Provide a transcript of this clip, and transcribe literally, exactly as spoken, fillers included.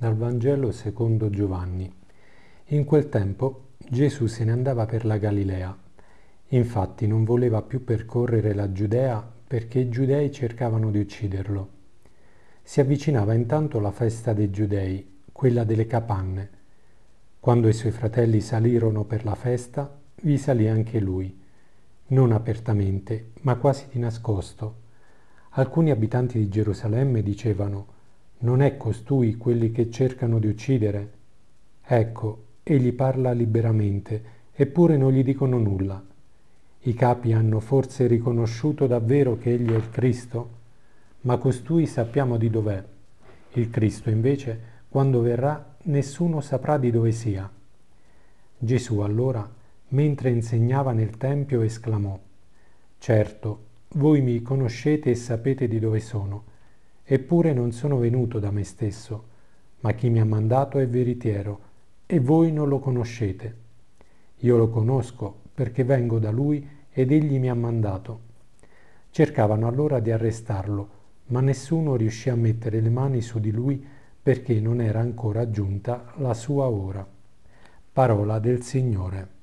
Dal Vangelo secondo Giovanni. In quel tempo Gesù se ne andava per la Galilea. Infatti non voleva più percorrere la Giudea perché i giudei cercavano di ucciderlo. Si avvicinava intanto la festa dei giudei, quella delle capanne. Quando i suoi fratelli salirono per la festa, vi salì anche lui, non apertamente, ma quasi di nascosto. Alcuni abitanti di Gerusalemme dicevano: non è costui quelli che cercano di uccidere? Ecco, egli parla liberamente, eppure non gli dicono nulla. I capi hanno forse riconosciuto davvero che egli è il Cristo? Ma costui sappiamo di dov'è. Il Cristo, invece, quando verrà, nessuno saprà di dove sia. Gesù allora, mentre insegnava nel Tempio, esclamò: certo, voi mi conoscete e sapete di dove sono, eppure non sono venuto da me stesso, ma chi mi ha mandato è veritiero, e voi non lo conoscete. Io lo conosco perché vengo da lui ed egli mi ha mandato. Cercavano allora di arrestarlo, ma nessuno riuscì a mettere le mani su di lui perché non era ancora giunta la sua ora. Parola del Signore.